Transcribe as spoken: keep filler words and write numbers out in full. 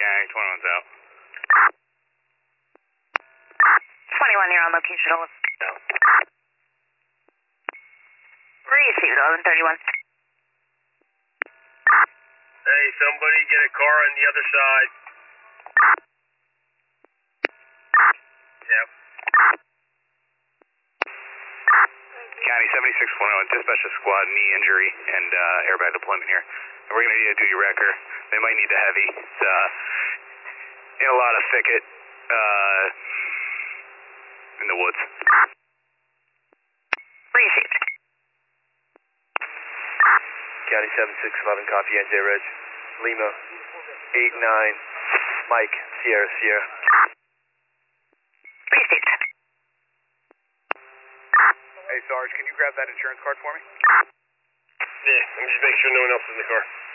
County, twenty-one's out. twenty-one, you're on location. Received, eleven thirty-one. Hey, somebody get a car on the other side. Yep. County seventy-six twenty-one, dispatch a squad, knee injury, and uh, airbag deployment here. And we're going to need to do your wrecker. They might need the heavy. It's uh, in a lot of thicket uh, in the woods. Received. County seven six eleven, copy N J Reg. Lima eight nine, Mike, Sierra Sierra. Received. Hey, Sarge, can you grab that insurance card for me? Yeah, let me just make sure no one else is in the car.